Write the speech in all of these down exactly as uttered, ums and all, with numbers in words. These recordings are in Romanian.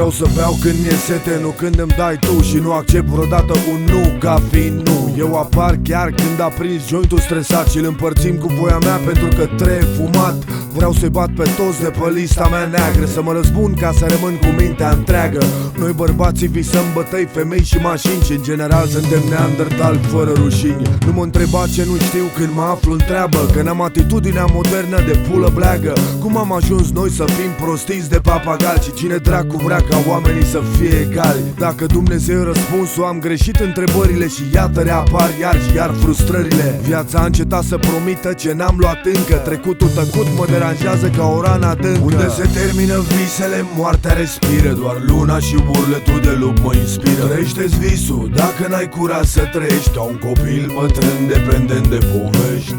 Vreau să beau când mi-e sete, nu când îmi dai tu. Și nu accept vreodată un nu ca fiind nu. Eu apar chiar când aprins jointul stresat și îl împărțim cu voia mea pentru că trebuie fumat. Vreau să-i bat pe toți de pe lista mea neagră, să mă răzbun ca să rămân cu mintea întreagă. Noi bărbații visăm bătăi, femei și mașini și în general suntem neandertali fără rușini. Nu mă întreba ce nu știu când mă aflu în treabă, că n-am atitudinea modernă de pulă bleagă. Cum am ajuns noi să fim prostiți de papagali și cine dracu vrea ca oamenii să fie egali? Dacă Dumnezeu e răspunsul, am greșit întrebările și iată reapar iar și iar frustrările. Viața a încetat să promită ce n-am luat încă, trecutul tăcut mă deranjează ca o rană adâncă. Unde se termină visele, moartea respiră, doar luna și urletul de lup mă inspiră. Trăiește-ți visul, dacă n-ai curaj să trăiești ca un copil bătrân dependent de povești.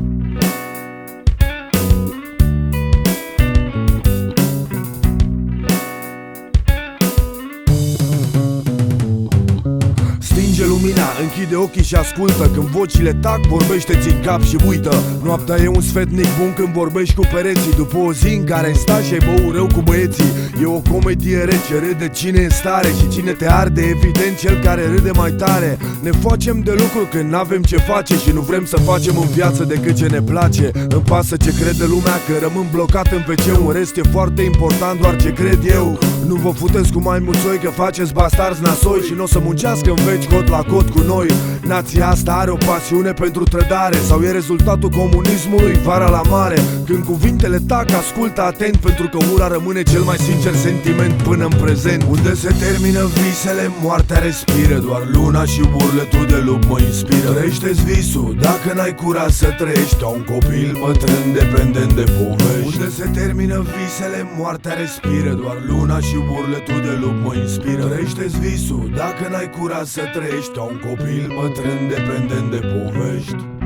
Stinge lumina, închide ochii și ascultă. Când vocile tac, vorbește-ți în cap și uită. Noaptea e un sfetnic bun când vorbești cu pereții, după o zi în care stai și ai băut rău cu băieții. E o comedie rece, râde cine e în stare și cine te arde, evident cel care râde mai tare. Ne facem de lucru când n-avem ce face și nu vrem să facem în viață decât ce ne place. Îmi pasă ce crede lumea, că rămân blocat în ve ce. În rest e foarte important doar ce cred eu. Nu vă futeți cu mai mulțoi că faceți bastarzi nasoi și n-o să muncească în veci cot la cot cu noi. Nația asta are o pasiune pentru trădare, sau e rezultatul comunismului vara la mare? Când cuvintele tac, ascultă atent, pentru că ura rămâne cel mai sincer sentiment până în prezent. Unde se termină visele, moartea respiră, doar luna și urletul de lup mă inspiră. Trăiește-ți visul, dacă n-ai curaj să trăiești ca un copil bătrân dependent de povești. Unde se termină visele, moartea respiră, doar luna și urletul de lup mă inspiră. Trăiește-ți visul, dacă n-ai curaj să trăiești ca un copil bătrân dependent de povești.